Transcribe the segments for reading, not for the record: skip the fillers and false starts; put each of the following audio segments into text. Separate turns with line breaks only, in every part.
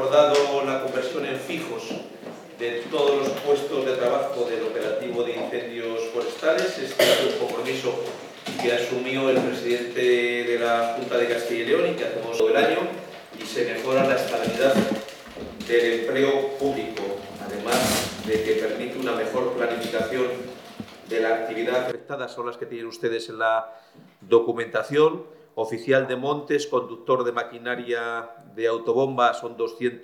acordado la conversión en fijos de todos los puestos de trabajo del operativo de incendios forestales. Este es un compromiso que asumió el presidente de la Junta de Castilla y León y que hacemos todo el año, y se mejora la estabilidad del empleo público, además de que permite una mejor planificación de la actividad afectada. Son las que tienen ustedes en la documentación. Oficial de montes, conductor de maquinaria de autobomba son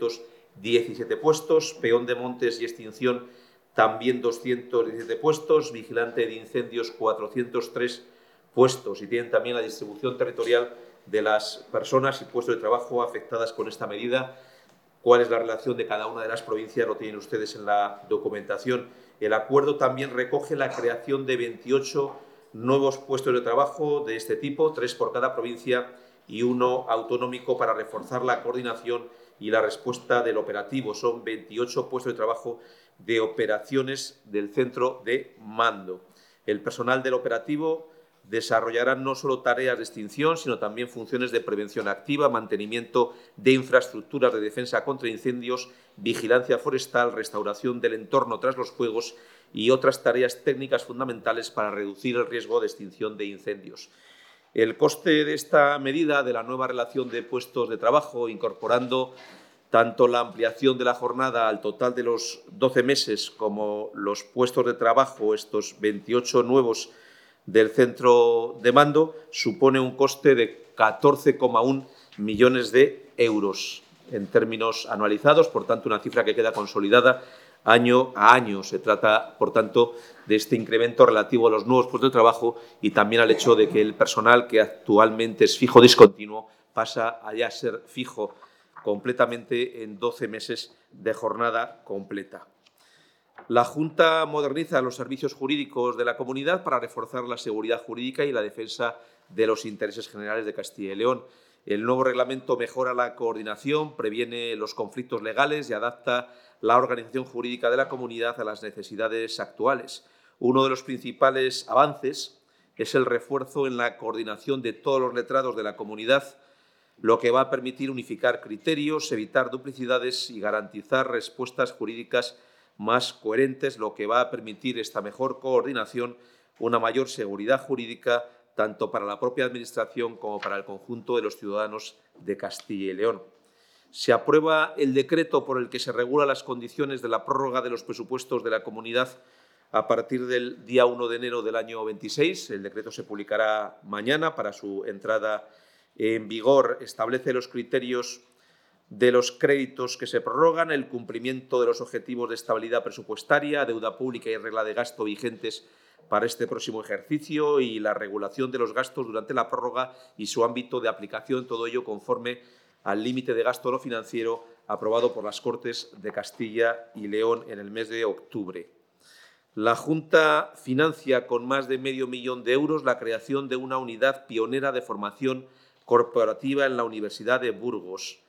217 puestos, peón de montes y extinción también 217 puestos, vigilante de incendios 403 puestos, y tienen también la distribución territorial de las personas y puestos de trabajo afectadas con esta medida. ¿Cuál es la relación de cada una de las provincias? Lo tienen ustedes en la documentación. El acuerdo también recoge la creación de 28 nuevos puestos de trabajo de este tipo, 3 por cada provincia y 1 autonómico, para reforzar la coordinación y la respuesta del operativo. Son 28 puestos de trabajo de operaciones del centro de mando. El personal del operativo desarrollará no solo tareas de extinción, sino también funciones de prevención activa, mantenimiento de infraestructuras de defensa contra incendios, vigilancia forestal, restauración del entorno tras los fuegos y otras tareas técnicas fundamentales para reducir el riesgo de extinción de incendios. El coste de esta medida, de la nueva relación de puestos de trabajo, incorporando tanto la ampliación de la jornada al total de los 12 meses como los puestos de trabajo, estos 28 nuevos del centro de mando, supone un coste de 14,1 millones de euros en términos anualizados, por tanto, una cifra que queda consolidada año a año. Se trata, por tanto, de este incremento relativo a los nuevos puestos de trabajo y también al hecho de que el personal que actualmente es fijo discontinuo pasa a ya ser fijo completamente en 12 meses de jornada completa. La Junta moderniza los servicios jurídicos de la comunidad para reforzar la seguridad jurídica y la defensa de los intereses generales de Castilla y León. El nuevo reglamento mejora la coordinación, previene los conflictos legales y adapta la organización jurídica de la comunidad a las necesidades actuales. Uno de los principales avances es el refuerzo en la coordinación de todos los letrados de la comunidad, lo que va a permitir unificar criterios, evitar duplicidades y garantizar respuestas jurídicas más coherentes, lo que va a permitir esta mejor coordinación, una mayor seguridad jurídica, tanto para la propia Administración como para el conjunto de los ciudadanos de Castilla y León. Se aprueba el decreto por el que se regulan las condiciones de la prórroga de los presupuestos de la comunidad a partir del día 1 de enero del año 26. El decreto se publicará mañana para su entrada en vigor. Establece los criterios de los créditos que se prorrogan, el cumplimiento de los objetivos de estabilidad presupuestaria, deuda pública y regla de gasto vigentes para este próximo ejercicio, y la regulación de los gastos durante la prórroga y su ámbito de aplicación, todo ello conforme al límite de gasto no financiero aprobado por las Cortes de Castilla y León en el mes de octubre. La Junta financia con más de medio millón de euros la creación de una unidad pionera de formación corporativa en la Universidad de Burgos.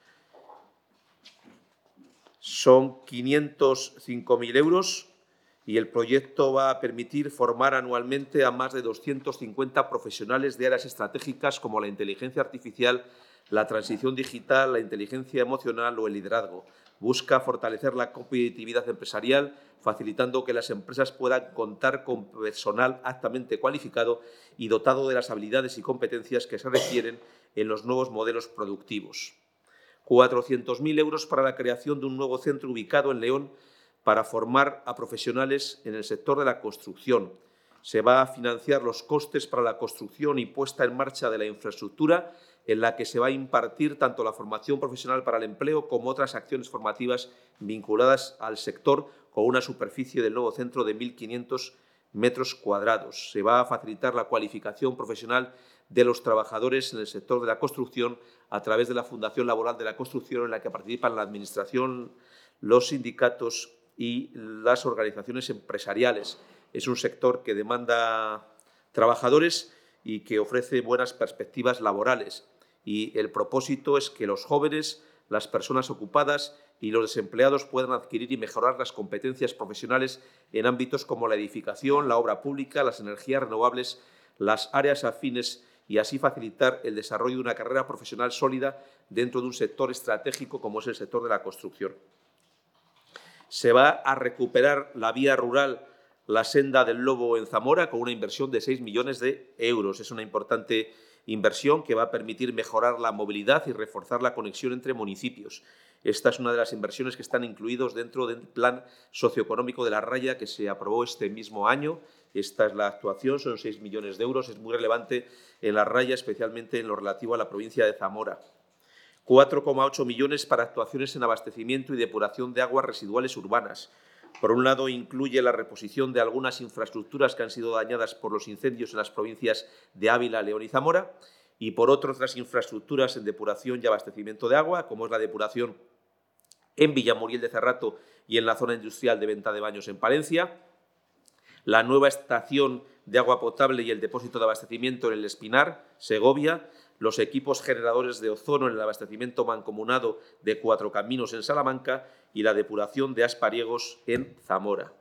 Son 505.000 euros y el proyecto va a permitir formar anualmente a más de 250 profesionales de áreas estratégicas como la inteligencia artificial, la transición digital, la inteligencia emocional o el liderazgo. Busca fortalecer la competitividad empresarial, facilitando que las empresas puedan contar con personal altamente cualificado y dotado de las habilidades y competencias que se requieren en los nuevos modelos productivos. 400.000 euros para la creación de un nuevo centro ubicado en León para formar a profesionales en el sector de la construcción. Se va a financiar los costes para la construcción y puesta en marcha de la infraestructura, en la que se va a impartir tanto la formación profesional para el empleo como otras acciones formativas vinculadas al sector, con una superficie del nuevo centro de 1.500 metros cuadrados. Se va a facilitar la cualificación profesional de los trabajadores en el sector de la construcción a través de la Fundación Laboral de la Construcción, en la que participan la Administración, los sindicatos y las organizaciones empresariales. Es un sector que demanda trabajadores y que ofrece buenas perspectivas laborales. Y el propósito es que los jóvenes, las personas ocupadas y los desempleados puedan adquirir y mejorar las competencias profesionales en ámbitos como la edificación, la obra pública, las energías renovables, las áreas afines y así facilitar el desarrollo de una carrera profesional sólida dentro de un sector estratégico como es el sector de la construcción. Se va a recuperar la vía rural, la Senda del Lobo en Zamora, con una inversión de 6 millones de euros. Es una importante inversión que va a permitir mejorar la movilidad y reforzar la conexión entre municipios. Esta es una de las inversiones que están incluidos dentro del Plan Socioeconómico de la Raya que se aprobó este mismo año. Esta es la actuación, son 6 millones de euros. Es muy relevante en la Raya, especialmente en lo relativo a la provincia de Zamora. 4,8 millones para actuaciones en abastecimiento y depuración de aguas residuales urbanas. Por un lado, incluye la reposición de algunas infraestructuras que han sido dañadas por los incendios en las provincias de Ávila, León y Zamora, y por otro, otras infraestructuras en depuración y abastecimiento de agua, como es la depuración en Villamuriel de Cerrato y en la zona industrial de venta de baños en Palencia, la nueva estación de agua potable y el depósito de abastecimiento en el Espinar, Segovia, los equipos generadores de ozono en el abastecimiento mancomunado de Cuatro Caminos en Salamanca y la depuración de Aspariegos en Zamora.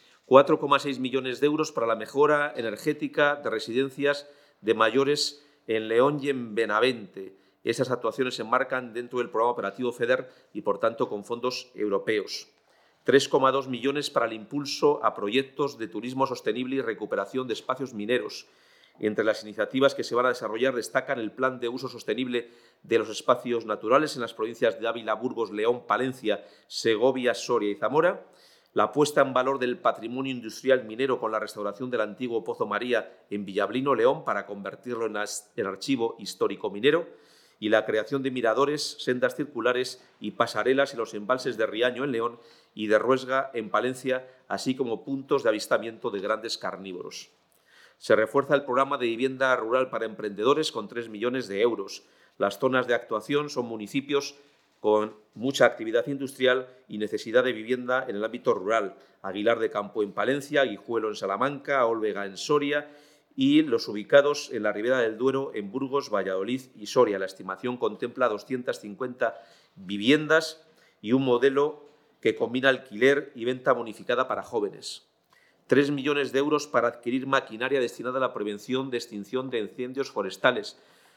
4,6 millones de euros para la mejora energética de residencias de mayores en León y en Benavente. Esas actuaciones se enmarcan dentro del programa operativo FEDER y, por tanto, con fondos europeos. 3,2 millones para el impulso a proyectos de turismo sostenible y recuperación de espacios mineros. Entre las iniciativas que se van a desarrollar destacan el Plan de Uso Sostenible de los Espacios Naturales en las provincias de Ávila, Burgos, León, Palencia, Segovia, Soria y Zamora, la puesta en valor del patrimonio industrial minero con la restauración del antiguo Pozo María en Villablino, León, para convertirlo en archivo histórico minero, y la creación de miradores, sendas circulares y pasarelas en los embalses de Riaño, en León, y de Ruesga, en Palencia, así como puntos de avistamiento de grandes carnívoros. Se refuerza el programa de vivienda rural para emprendedores con 3 millones de euros. Las zonas de actuación son municipios con mucha actividad industrial y necesidad de vivienda en el ámbito rural. Aguilar de Campo en Palencia, Guijuelo en Salamanca, Olvega en Soria y los ubicados en la Ribera del Duero, en Burgos, Valladolid y Soria. La estimación contempla 250 viviendas y un modelo que combina alquiler y venta bonificada para jóvenes. 3 millones de euros para adquirir maquinaria destinada a la prevención de extinción de incendios forestales.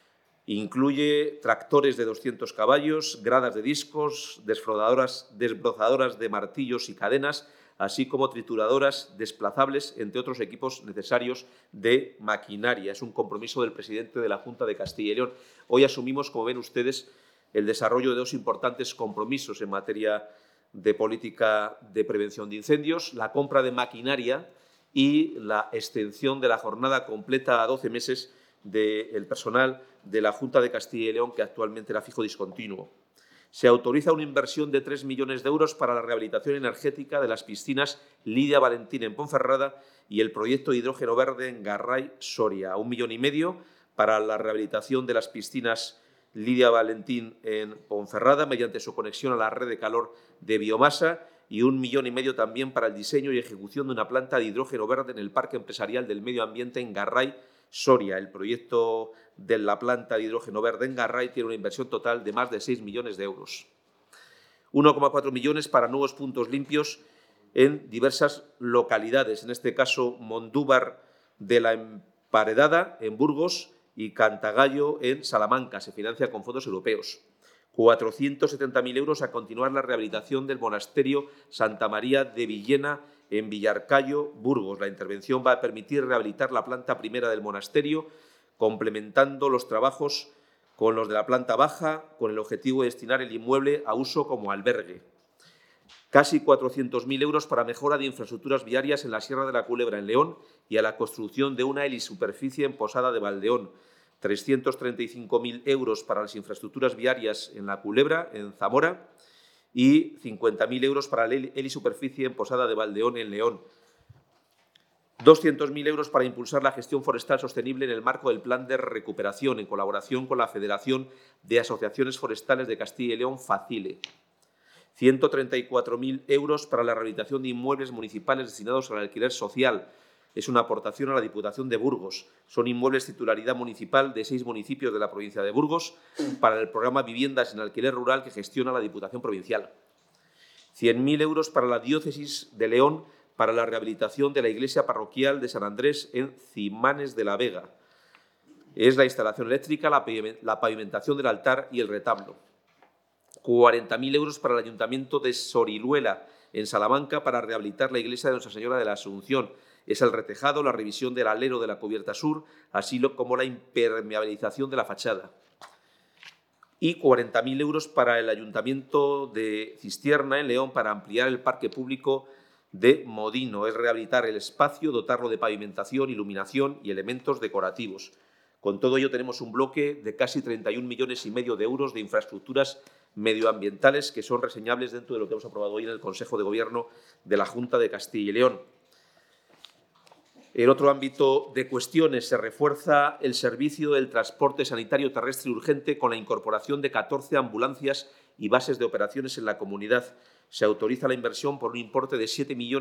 Incluye tractores de 200 caballos, gradas de discos, desbrozadoras de martillos y cadenas, así como trituradoras desplazables, entre otros equipos necesarios de maquinaria. Es un compromiso del presidente de la Junta de Castilla y León. Hoy asumimos, como ven ustedes, el desarrollo de dos importantes compromisos en materia de política de prevención de incendios, la compra de maquinaria y la extensión de la jornada completa a 12 meses del personal de la Junta de Castilla y León, que actualmente era fijo discontinuo. Se autoriza una inversión de 3 millones de euros para la rehabilitación energética de las piscinas Lidia Valentín en Ponferrada y el proyecto de hidrógeno verde en Garray, Soria. 1,5 millones para la rehabilitación de las piscinas Lidia Valentín en Ponferrada mediante su conexión a la red de calor de biomasa y 1,5 millones también para el diseño y ejecución de una planta de hidrógeno verde en el Parque Empresarial del Medio Ambiente en Garray, Soria. El proyecto de la planta de hidrógeno verde en Garray tiene una inversión total de más de 6 millones de euros. 1,4 millones para nuevos puntos limpios en diversas localidades, en este caso Mondúbar de la Emparedada en Burgos y Cantagallo en Salamanca. Se financia con fondos europeos. 470.000 euros a continuar la rehabilitación del monasterio Santa María de Villena en Villarcayo, Burgos. La intervención va a permitir rehabilitar la planta primera del monasterio, complementando los trabajos con los de la planta baja, con el objetivo de destinar el inmueble a uso como albergue. Casi 400.000 euros para mejora de infraestructuras viarias en la Sierra de la Culebra, en León, y a la construcción de una helisuperficie en Posada de Valdeón. 335.000 euros para las infraestructuras viarias en la Culebra, en Zamora, y 50.000 euros para la helisuperficie en Posada de Valdeón, en León. 200.000 euros para impulsar la gestión forestal sostenible en el marco del Plan de Recuperación, en colaboración con la Federación de Asociaciones Forestales de Castilla y León, FACILE. 134.000 euros para la rehabilitación de inmuebles municipales destinados al alquiler social. Es una aportación a la Diputación de Burgos. Son inmuebles titularidad municipal de 6 municipios de la provincia de Burgos para el programa Viviendas en Alquiler Rural que gestiona la Diputación Provincial. 100.000 euros para la Diócesis de León para la rehabilitación de la iglesia parroquial de San Andrés en Cimanes de la Vega. es la instalación eléctrica, la pavimentación del altar y el retablo. 40.000 euros para el Ayuntamiento de Soriluela, en Salamanca, para rehabilitar la iglesia de Nuestra Señora de la Asunción. Es el retejado, la revisión del alero de la cubierta sur, así como la impermeabilización de la fachada. Y 40.000 euros para el Ayuntamiento de Cistierna, en León, para ampliar el parque público de Modino. Es rehabilitar el espacio, dotarlo de pavimentación, iluminación y elementos decorativos. Con todo ello, tenemos un bloque de casi 31,5 millones de euros de infraestructuras medioambientales que son reseñables dentro de lo que hemos aprobado hoy en el Consejo de Gobierno de la Junta de Castilla y León. En otro ámbito de cuestiones, se refuerza el servicio del transporte sanitario terrestre urgente con la incorporación de 14 ambulancias y bases de operaciones en la comunidad. Se autoriza la inversión por un importe de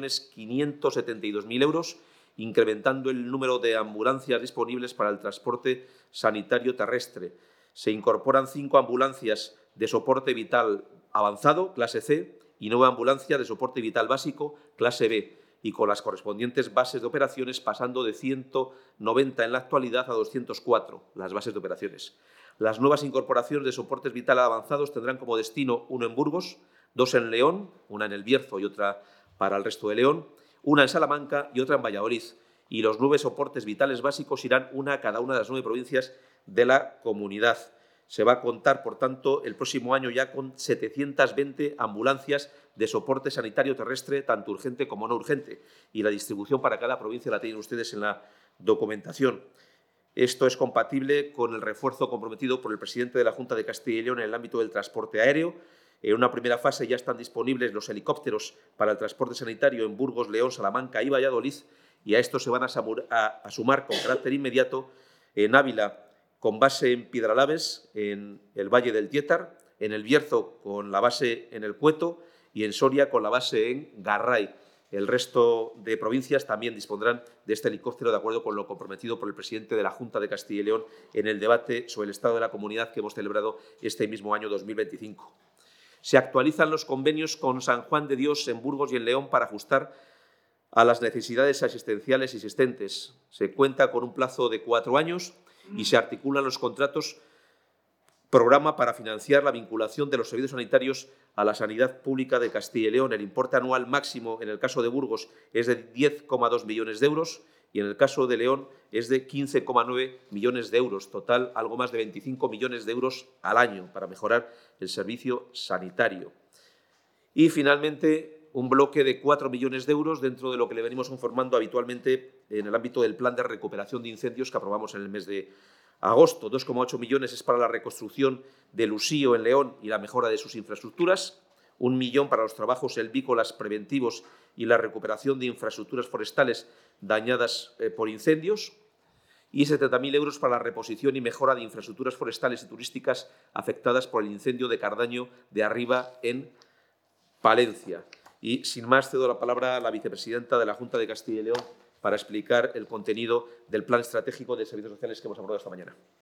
7.572.000 euros, incrementando el número de ambulancias disponibles para el transporte sanitario terrestre. Se incorporan 5 ambulancias de soporte vital avanzado, clase C, y 9 ambulancias de soporte vital básico, clase B, y con las correspondientes bases de operaciones pasando de 190 en la actualidad a 204 las bases de operaciones. Las nuevas incorporaciones de soportes vital avanzados tendrán como destino uno en Burgos, 2 en León, una en El Bierzo y otra para el resto de León, una en Salamanca y otra en Valladolid. Y los 9 soportes vitales básicos irán una a cada una de las 9 provincias de la comunidad. Se va a contar, por tanto, el próximo año ya con 720 ambulancias de soporte sanitario terrestre, tanto urgente como no urgente, y la distribución para cada provincia la tienen ustedes en la documentación. Esto es compatible con el refuerzo comprometido por el presidente de la Junta de Castilla y León en el ámbito del transporte aéreo. En una primera fase ya están disponibles los helicópteros para el transporte sanitario en Burgos, León, Salamanca y Valladolid, y a esto se van a sumar con carácter inmediato en Ávila, con base en Piedralaves, en el Valle del Tietar, en El Bierzo con la base en El Cueto y en Soria con la base en Garray. El resto de provincias también dispondrán de este helicóptero, de acuerdo con lo comprometido por el presidente de la Junta de Castilla y León en el debate sobre el estado de la comunidad que hemos celebrado este mismo año 2025. Se actualizan los convenios con San Juan de Dios en Burgos y en León para ajustar a las necesidades asistenciales existentes. Se cuenta con un plazo de 4 años y se articulan los contratos programa para financiar la vinculación de los servicios sanitarios a la sanidad pública de Castilla y León. El importe anual máximo en el caso de Burgos es de 10,2 millones de euros y en el caso de León es de 15,9 millones de euros. Total, algo más de 25 millones de euros al año para mejorar el servicio sanitario. Y, finalmente, un bloque de 4 millones de euros dentro de lo que le venimos informando habitualmente en el ámbito del Plan de Recuperación de Incendios que aprobamos en el mes de agosto. 2,8 millones es para la reconstrucción del Usío en León y la mejora de sus infraestructuras. 1 millón para los trabajos helvícolas preventivos y la recuperación de infraestructuras forestales dañadas por incendios. Y 70.000 euros para la reposición y mejora de infraestructuras forestales y turísticas afectadas por el incendio de Cardaño de Arriba en Palencia. Y, sin más, cedo la palabra a la vicepresidenta de la Junta de Castilla y León para explicar el contenido del Plan Estratégico de Servicios Sociales que hemos aprobado esta mañana.